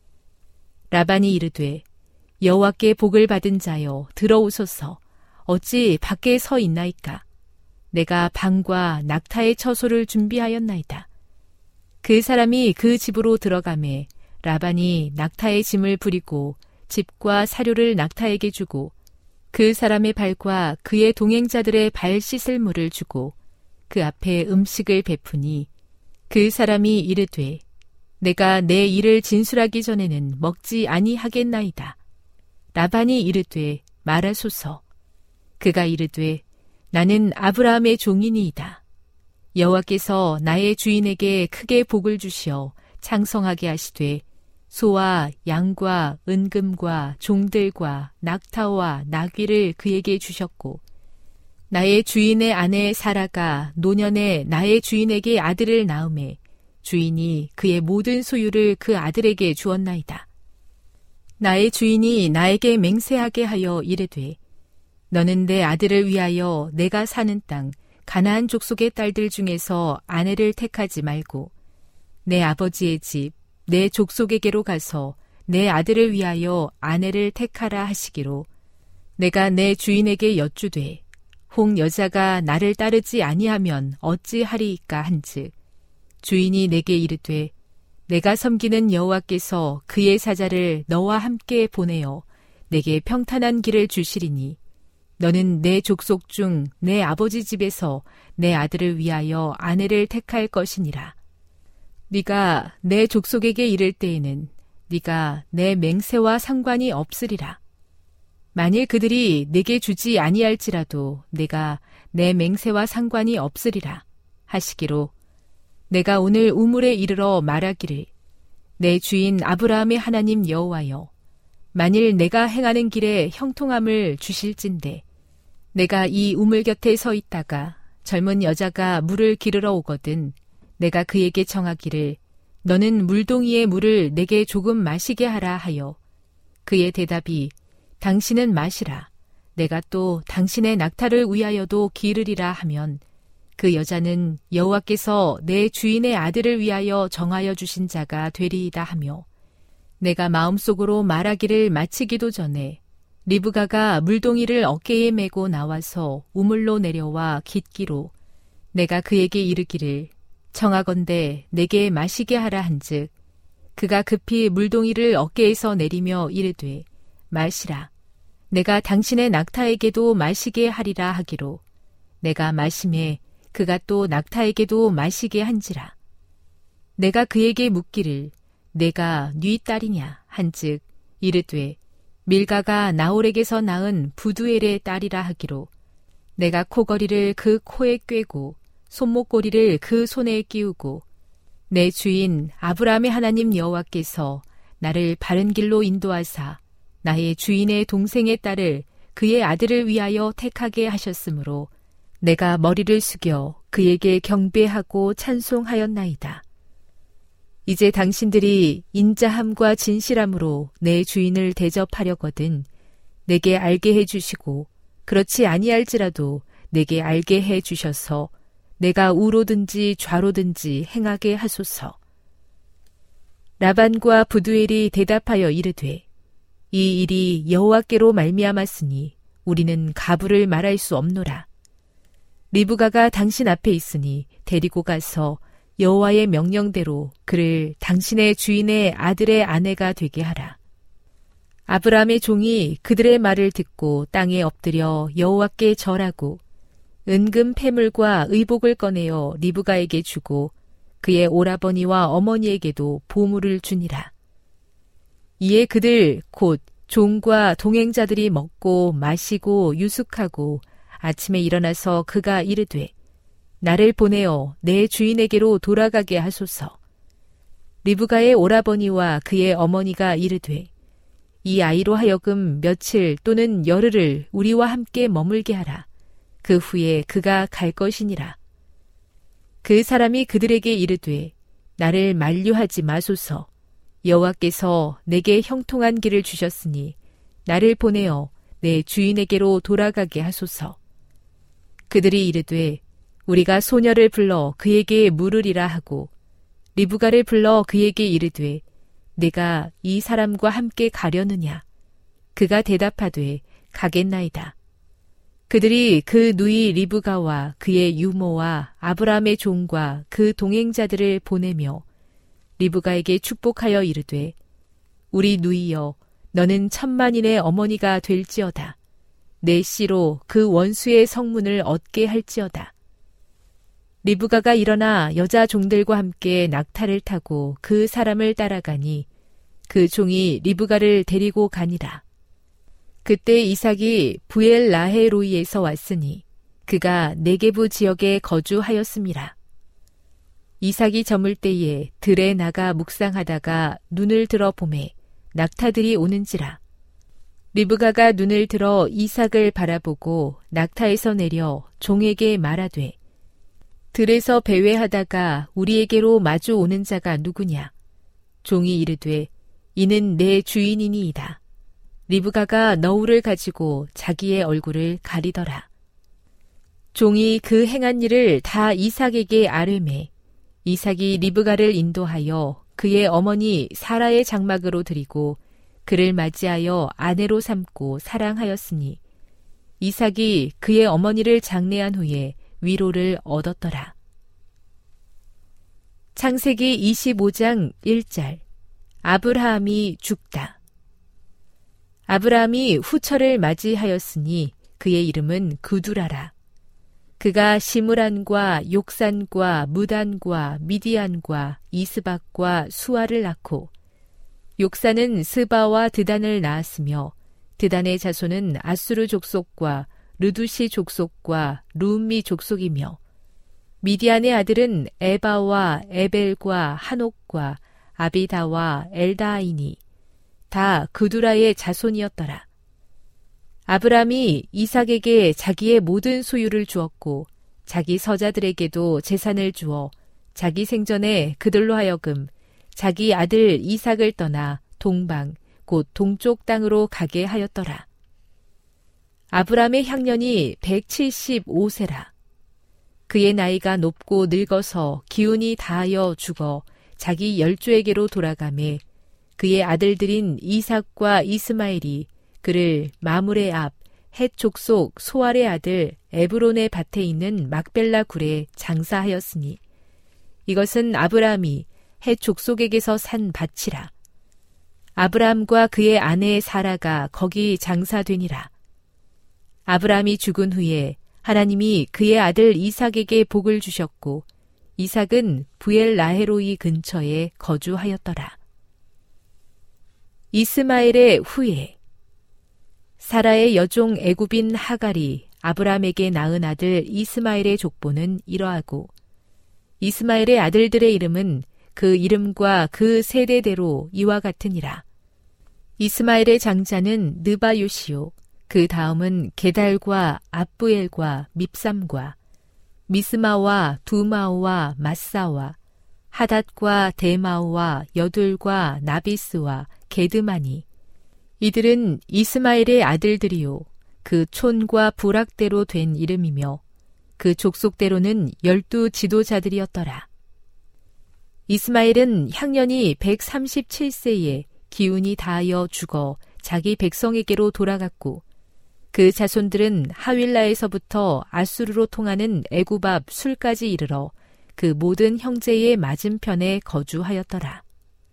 Speaker 1: 라반이 이르되 여호와께 복을 받은 자여 들어오소서. 어찌 밖에 서 있나이까. 내가 방과 낙타의 처소를 준비하였나이다. 그 사람이 그 집으로 들어가매 라반이 낙타의 짐을 부리고 집과 사료를 낙타에게 주고 그 사람의 발과 그의 동행자들의 발 씻을 물을 주고 그 앞에 음식을 베푸니 그 사람이 이르되 내가 내 일을 진술하기 전에는 먹지 아니하겠나이다. 라반이 이르되 말하소서. 그가 이르되 나는 아브라함의 종이니이다. 여호와께서 나의 주인에게 크게 복을 주시어 창성하게 하시되 소와 양과 은금과 종들과 낙타와 나귀를 그에게 주셨고 나의 주인의 아내 사라가 노년에 나의 주인에게 아들을 낳음에 주인이 그의 모든 소유를 그 아들에게 주었나이다. 나의 주인이 나에게 맹세하게 하여 이르되 너는 내 아들을 위하여 내가 사는 땅 가나안 족속의 딸들 중에서 아내를 택하지 말고 내 아버지의 집 내 족속에게로 가서 내 아들을 위하여 아내를 택하라 하시기로 내가 내 주인에게 여쭈되 혹 여자가 나를 따르지 아니하면 어찌하리이까 한즉 주인이 내게 이르되 내가 섬기는 여호와께서 그의 사자를 너와 함께 보내어 내게 평탄한 길을 주시리니 너는 내 족속 중 내 아버지 집에서 내 아들을 위하여 아내를 택할 것이니라. 네가 내 족속에게 이를 때에는 네가 내 맹세와 상관이 없으리라. 만일 그들이 내게 주지 아니할지라도 내가 내 맹세와 상관이 없으리라 하시기로 내가 오늘 우물에 이르러 말하기를 내 주인 아브라함의 하나님 여호와여 만일 내가 행하는 길에 형통함을 주실진대 내가 이 우물 곁에 서 있다가 젊은 여자가 물을 기르러 오거든 내가 그에게 청하기를 너는 물동이의 물을 내게 조금 마시게 하라 하여 그의 대답이 당신은 마시라 내가 또 당신의 낙타를 위하여도 기르리라 하면 그 여자는 여호와께서 내 주인의 아들을 위하여 정하여 주신 자가 되리이다 하며 내가 마음속으로 말하기를 마치기도 전에 리브가가 물동이를 어깨에 메고 나와서 우물로 내려와 깃기로 내가 그에게 이르기를 청하건대 내게 마시게 하라 한즉 그가 급히 물동이를 어깨에서 내리며 이르되 마시라 내가 당신의 낙타에게도 마시게 하리라 하기로 내가 마심에 그가 또 낙타에게도 마시게 한지라 내가 그에게 묻기를 내가 네 딸이냐 한즉 이르되 밀가가 나홀에게서 낳은 부두엘의 딸이라 하기로 내가 코걸이를 그 코에 꿰고 손목고리를 그 손에 끼우고 내 주인 아브라함의 하나님 여호와께서 나를 바른 길로 인도하사 나의 주인의 동생의 딸을 그의 아들을 위하여 택하게 하셨으므로 내가 머리를 숙여 그에게 경배하고 찬송하였나이다. 이제 당신들이 인자함과 진실함으로 내 주인을 대접하려거든 내게 알게 해주시고 그렇지 아니할지라도 내게 알게 해주셔서 내가 우로든지 좌로든지 행하게 하소서. 라반과 부두엘이 대답하여 이르되 이 일이 여호와께로 말미암았으니 우리는 가부를 말할 수 없노라. 리브가가 당신 앞에 있으니 데리고 가서 여호와의 명령대로 그를 당신의 주인의 아들의 아내가 되게 하라. 아브라함의 종이 그들의 말을 듣고 땅에 엎드려 여호와께 절하고 은금 패물과 의복을 꺼내어 리브가에게 주고 그의 오라버니와 어머니에게도 보물을 주니라. 이에 그들 곧 종과 동행자들이 먹고 마시고 유숙하고 아침에 일어나서 그가 이르되 나를 보내어 내 주인에게로 돌아가게 하소서. 리브가의 오라버니와 그의 어머니가 이르되 이 아이로 하여금 며칠 또는 열흘을 우리와 함께 머물게 하라. 그 후에 그가 갈 것이니라. 그 사람이 그들에게 이르되 나를 만류하지 마소서. 여호와께서 내게 형통한 길을 주셨으니 나를 보내어 내 주인에게로 돌아가게 하소서. 그들이 이르되 우리가 소녀를 불러 그에게 물으리라 하고 리브가를 불러 그에게 이르되 내가 이 사람과 함께 가려느냐? 그가 대답하되 가겠나이다. 그들이 그 누이 리브가와 그의 유모와 아브라함의 종과 그 동행자들을 보내며 리브가에게 축복하여 이르되 우리 누이여 너는 천만인의 어머니가 될지어다. 내 씨로 그 원수의 성문을 얻게 할지어다. 리브가가 일어나 여자 종들과 함께 낙타를 타고 그 사람을 따라가니 그 종이 리브가를 데리고 가니라. 그때 이삭이 부엘 라헤로이에서 왔으니 그가 네게부 지역에 거주하였음이라. 이삭이 저물 때에 들에 나가 묵상하다가 눈을 들어 보매 낙타들이 오는지라. 리브가가 눈을 들어 이삭을 바라보고 낙타에서 내려 종에게 말하되 들에서 배회하다가 우리에게로 마주 오는 자가 누구냐? 종이 이르되 이는 내 주인이니이다. 리브가가 너울을 가지고 자기의 얼굴을 가리더라. 종이 그 행한 일을 다 이삭에게 아뢰매 이삭이 리브가를 인도하여 그의 어머니 사라의 장막으로 드리고 그를 맞이하여 아내로 삼고 사랑하였으니 이삭이 그의 어머니를 장례한 후에 위로를 얻었더라. 창세기 25장 1절. 아브라함이 죽다. 아브라함이 후처를 맞이하였으니 그의 이름은 그두라라. 그가 시므란과 욕산과 무단과 미디안과 이스박과 수아를 낳고, 욕산은 스바와 드단을 낳았으며 드단의 자손은 아수르 족속과 르두시 족속과 루미 족속이며, 미디안의 아들은 에바와 에벨과 한옥과 아비다와 엘다이니 다 그두라의 자손이었더라. 아브람이 이삭에게 자기의 모든 소유를 주었고 자기 서자들에게도 재산을 주어 자기 생전에 그들로 하여금 자기 아들 이삭을 떠나 동방 곧 동쪽 땅으로 가게 하였더라. 아브람의 향년이 175세라. 그의 나이가 높고 늙어서 기운이 다하여 죽어 자기 열조에게로 돌아가매 그의 아들들인 이삭과 이스마엘이 그를 마물의 앞 헷 족속 소알의 아들 에브론의 밭에 있는 막벨라 굴에 장사하였으니 이것은 아브람이 헷 족속에게서 산 밭이라. 아브람과 그의 아내 사라가 거기 장사되니라. 아브람이 죽은 후에 하나님이 그의 아들 이삭에게 복을 주셨고 이삭은 부엘 라헤로이 근처에 거주하였더라. 이스마엘의 후예. 사라의 여종 애굽인 하갈이 아브람에게 낳은 아들 이스마엘의 족보는 이러하고 이스마엘의 아들들의 이름은 그 이름과 그 세대대로 이와 같으니라. 이스마엘의 장자는 느바요시요 그 다음은 게달과 압부엘과 밉삼과 미스마와 두마오와 마사와 하닷과 데마오와 여둘과 나비스와 게드마니 이들은 이스마엘의 아들들이요 그 촌과 부락대로 된 이름이며 그 족속대로는 12 지도자들이었더라. 이스마엘은 향년이 137세에 기운이 다하여 죽어 자기 백성에게로 돌아갔고 그 자손들은 하윌라에서부터 아수르로 통하는 애굽 앞 술까지 이르러 그 모든 형제의 맞은편에 거주하였더라.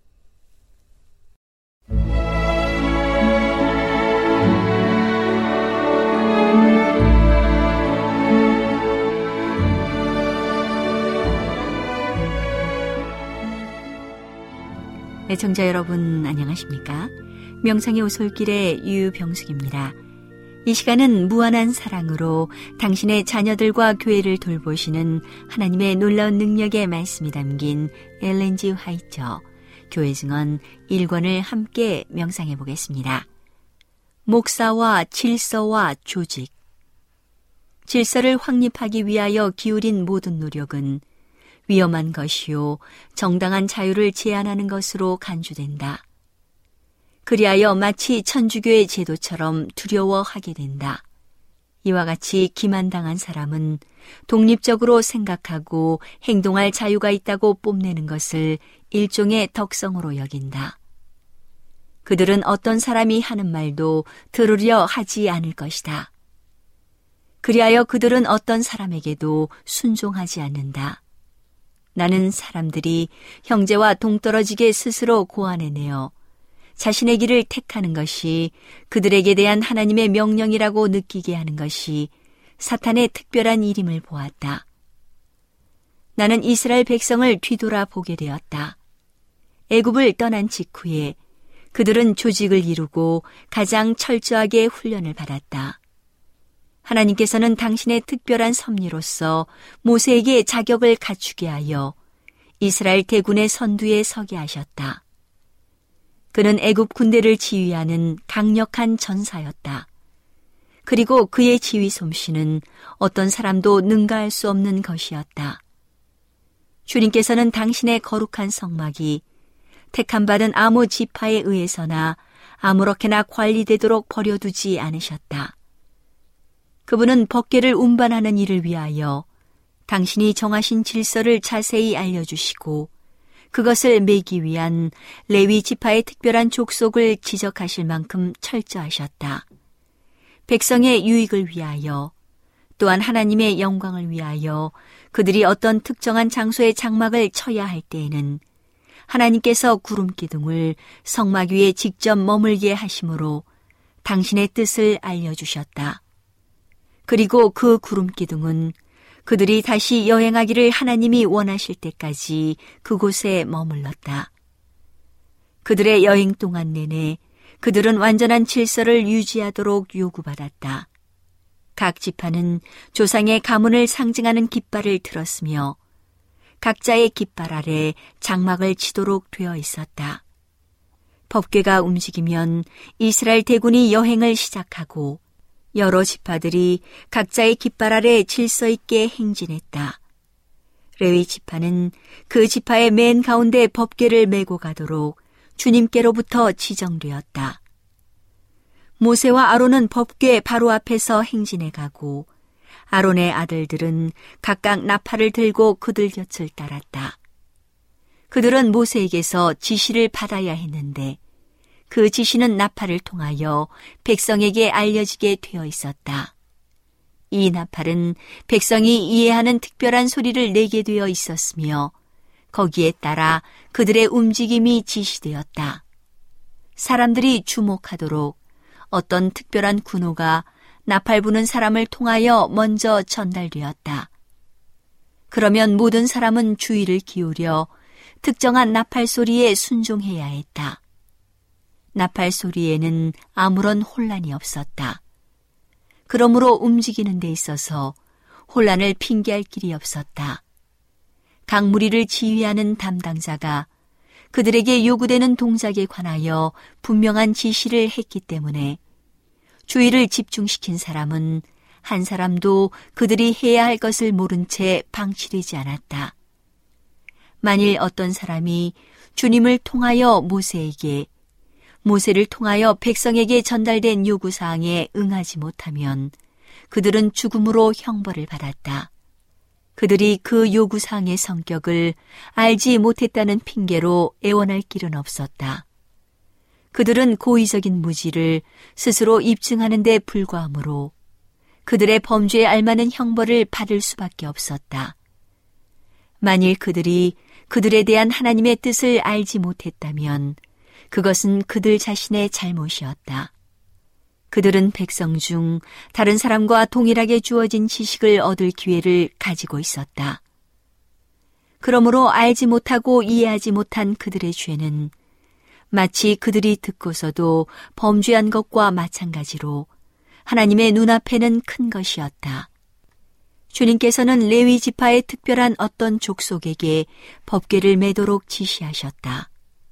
Speaker 4: 애청자 여러분 안녕하십니까? 명상의 오솔길의 유병숙입니다. 이 시간은 무한한 사랑으로 당신의 자녀들과 교회를 돌보시는 하나님의 놀라운 능력의 말씀이 담긴 엘렌 G. 화이처 교회 증언 1권을 함께 명상해 보겠습니다. 목사와 질서와 조직. 질서를 확립하기 위하여 기울인 모든 노력은 위험한 것이요 정당한 자유를 제한하는 것으로 간주된다. 그리하여 마치 천주교의 제도처럼 두려워하게 된다. 이와 같이 기만당한 사람은 독립적으로 생각하고 행동할 자유가 있다고 뽐내는 것을 일종의 덕성으로 여긴다. 그들은 어떤 사람이 하는 말도 들으려 하지 않을 것이다. 그리하여 그들은 어떤 사람에게도 순종하지 않는다. 나는 사람들이 형제와 동떨어지게 스스로 고안해내어 자신의 길을 택하는 것이 그들에게 대한 하나님의 명령이라고 느끼게 하는 것이 사탄의 특별한 일임을 보았다. 나는 이스라엘 백성을 뒤돌아 보게 되었다. 애굽을 떠난 직후에 그들은 조직을 이루고 가장 철저하게 훈련을 받았다. 하나님께서는 당신의 특별한 섭리로서 모세에게 자격을 갖추게 하여 이스라엘 대군의 선두에 서게 하셨다. 그는 애굽 군대를 지휘하는 강력한 전사였다. 그리고 그의 지휘 솜씨는 어떤 사람도 능가할 수 없는 것이었다. 주님께서는 당신의 거룩한 성막이 택함받은 아무 지파에 의해서나 아무렇게나 관리되도록 버려두지 않으셨다. 그분은 법궤를 운반하는 일을 위하여 당신이 정하신 질서를 자세히 알려주시고 그것을 매기 위한 레위 지파의 특별한 족속을 지적하실 만큼 철저하셨다. 백성의 유익을 위하여 또한 하나님의 영광을 위하여 그들이 어떤 특정한 장소에 장막을 쳐야 할 때에는 하나님께서 구름기둥을 성막 위에 직접 머물게 하심으로 당신의 뜻을 알려주셨다. 그리고 그 구름기둥은 그들이 다시 여행하기를 하나님이 원하실 때까지 그곳에 머물렀다. 그들의 여행 동안 내내 그들은 완전한 질서를 유지하도록 요구받았다. 각 지파는 조상의 가문을 상징하는 깃발을 들었으며 각자의 깃발 아래 장막을 치도록 되어 있었다. 법궤가 움직이면 이스라엘 대군이 여행을 시작하고 여러 지파들이 각자의 깃발 아래 질서 있게 행진했다. 레위 지파는 그 지파의 맨 가운데 법궤를 메고 가도록 주님께로부터 지정되었다. 모세와 아론은 법궤 바로 앞에서 행진해 가고 아론의 아들들은 각각 나팔을 들고 그들 곁을 따랐다. 그들은 모세에게서 지시를 받아야 했는데 그 지시는 나팔을 통하여 백성에게 알려지게 되어 있었다. 이 나팔은 백성이 이해하는 특별한 소리를 내게 되어 있었으며 거기에 따라 그들의 움직임이 지시되었다. 사람들이 주목하도록 어떤 특별한 군호가 나팔 부는 사람을 통하여 먼저 전달되었다. 그러면 모든 사람은 주의를 기울여 특정한 나팔 소리에 순종해야 했다. 나팔 소리에는 아무런 혼란이 없었다. 그러므로 움직이는 데 있어서 혼란을 핑계할 길이 없었다. 각 무리를 지휘하는 담당자가 그들에게 요구되는 동작에 관하여 분명한 지시를 했기 때문에 주의를 집중시킨 사람은 한 사람도 그들이 해야 할 것을 모른 채 방치되지 않았다. 만일 어떤 사람이 주님을 통하여 모세에게, 모세를 통하여 백성에게 전달된 요구사항에 응하지 못하면 그들은 죽음으로 형벌을 받았다. 그들이 그 요구사항의 성격을 알지 못했다는 핑계로 애원할 길은 없었다. 그들은 고의적인 무지를 스스로 입증하는 데 불과하므로 그들의 범죄에 알맞는 형벌을 받을 수밖에 없었다. 만일 그들이 그들에 대한 하나님의 뜻을 알지 못했다면 그것은 그들 자신의 잘못이었다. 그들은 백성 중 다른 사람과 동일하게 주어진 지식을 얻을 기회를 가지고 있었다. 그러므로 알지 못하고 이해하지 못한 그들의 죄는 마치 그들이 듣고서도 범죄한 것과 마찬가지로 하나님의 눈앞에는 큰 것이었다. 주님께서는 레위 지파의 특별한 어떤 족속에게 법궤를 매도록 지시하셨다.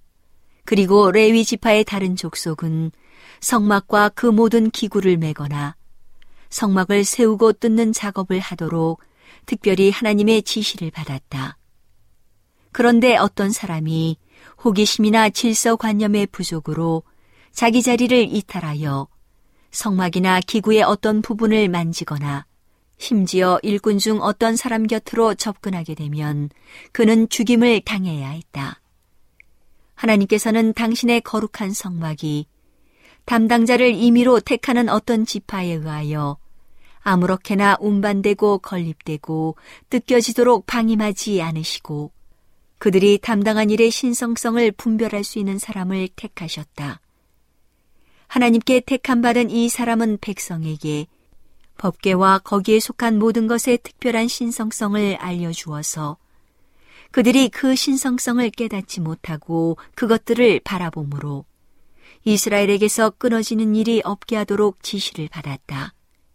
Speaker 4: 그리고 레위 지파의 다른 족속은 성막과 그 모든 기구를 매거나 성막을 세우고 뜯는 작업을 하도록 특별히 하나님의 지시를 받았다. 그런데 어떤 사람이 호기심이나 질서관념의 부족으로 자기 자리를 이탈하여 성막이나 기구의 어떤 부분을 만지거나 심지어 일꾼 중 어떤 사람 곁으로 접근하게 되면 그는 죽임을 당해야 했다. 하나님께서는 당신의 거룩한 성막이 담당자를 임의로 택하는 어떤 지파에 의하여 아무렇게나 운반되고 건립되고 뜯겨지도록 방임하지 않으시고 그들이 담당한 일의 신성성을 분별할 수 있는 사람을 택하셨다. 하나님께 택함 받은 이 사람은 백성에게 법궤와 거기에 속한 모든 것의 특별한 신성성을 알려주어서 그들이 그 신성성을 깨닫지 못하고 그것들을 바라보므로 이스라엘에게서 끊어지는 일이 없게 하도록 지시를 받았다.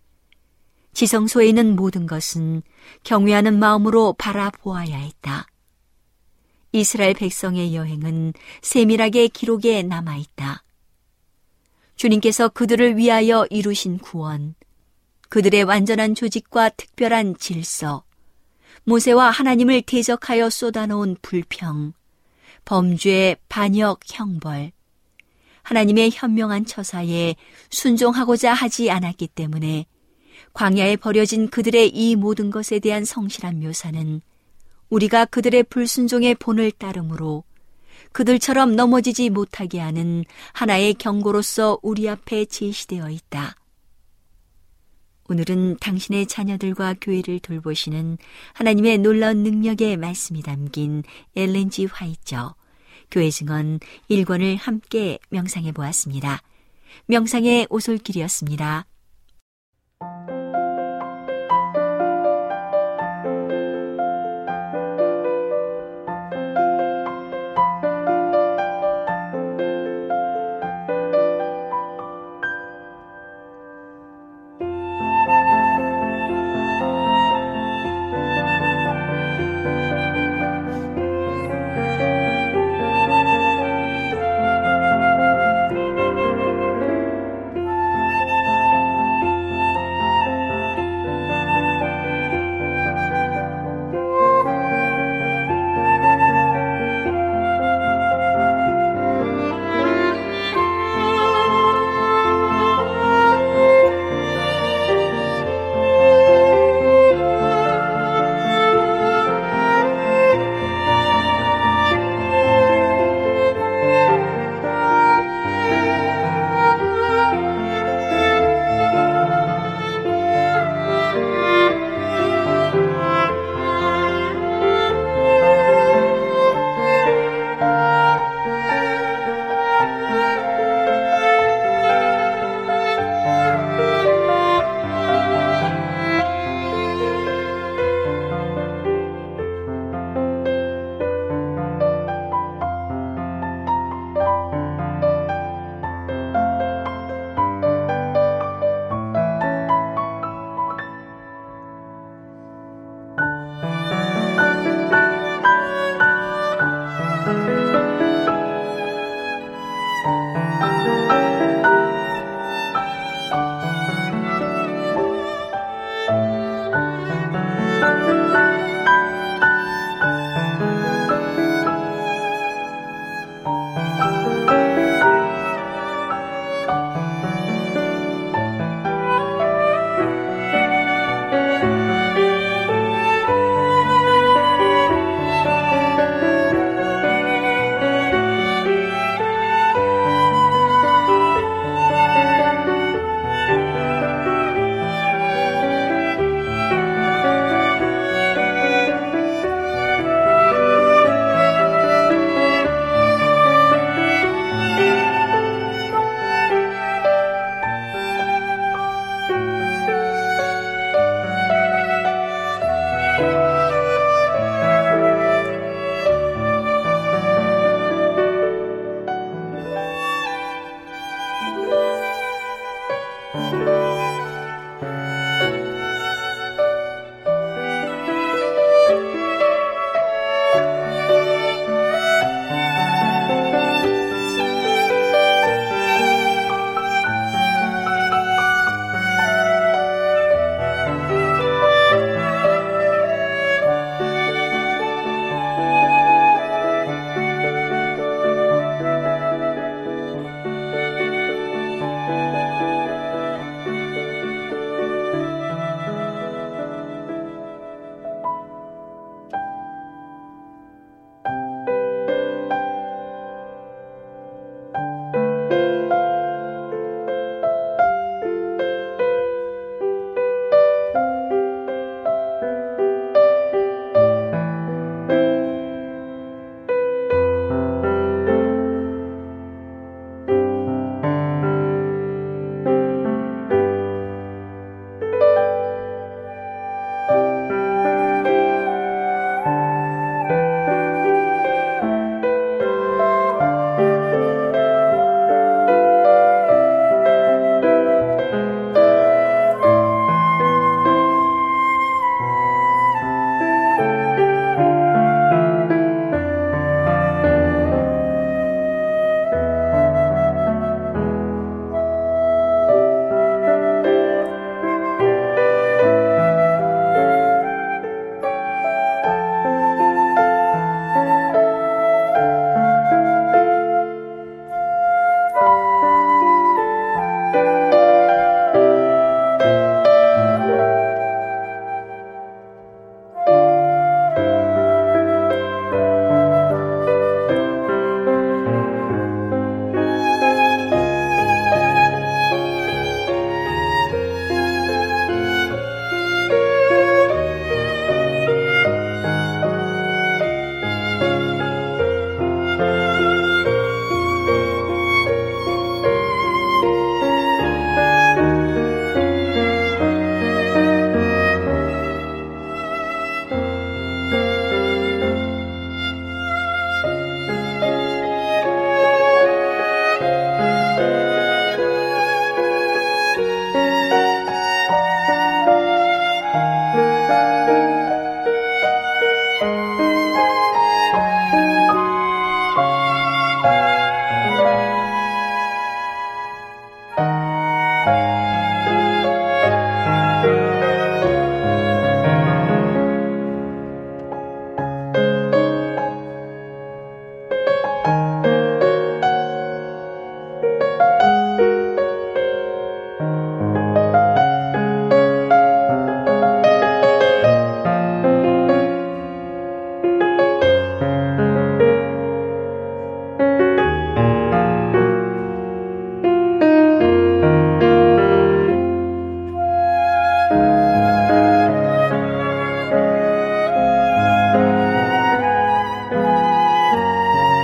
Speaker 4: 지성소에 있는 모든 것은 경외하는 마음으로 바라보아야 했다. 이스라엘 백성의 여행은 세밀하게 기록에 남아있다. 주님께서 그들을 위하여 이루신 구원, 그들의 완전한 조직과 특별한 질서, 모세와 하나님을 대적하여 쏟아놓은 불평, 범죄, 반역, 형벌, 하나님의 현명한 처사에 순종하고자 하지 않았기 때문에 광야에 버려진 그들의 이 모든 것에 대한 성실한 묘사는 우리가 그들의 불순종의 본을 따름으로 그들처럼 넘어지지 못하게 하는 하나의 경고로서 우리 앞에 제시되어 있다. 오늘은 당신의 자녀들과 교회를 돌보시는 하나님의 놀라운 능력의 말씀이 담긴 엘렌 G. 화이처 교회 증언 1권을 함께 명상해 보았습니다. 명상의 오솔길이었습니다.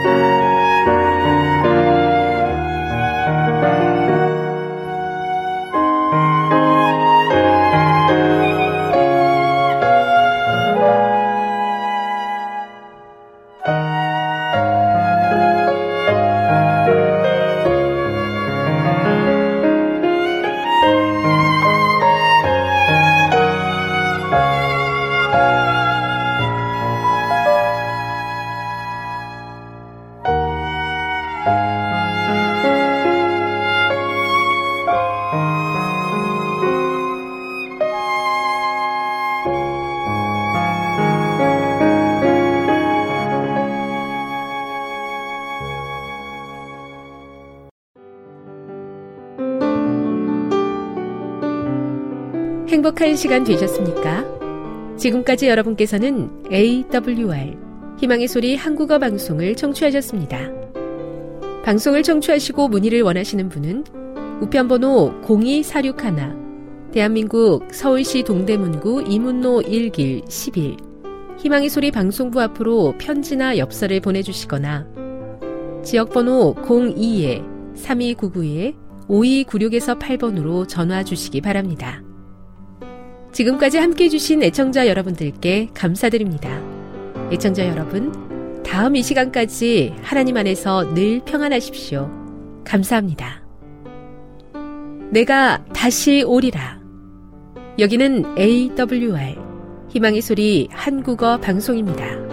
Speaker 1: 행복한 시간 되셨습니까? 지금까지 여러분께서는 AWR 희망의 소리 한국어 방송을 청취하셨습니다. 방송을 청취하시고 문의를 원하시는 분은 우편번호 02461 대한민국 서울시 동대문구 이문로 1길 11 희망의 소리 방송부 앞으로 편지나 엽서를 보내주시거나 지역번호 02-3299-5296에서 8번으로 전화 주시기 바랍니다. 지금까지 함께해 주신 애청자 여러분들께 감사드립니다. 애청자 여러분, 다음 이 시간까지 하나님 안에서 늘 평안하십시오. 감사합니다. 내가 다시 오리라. 여기는 AWR 희망의 소리 한국어 방송입니다.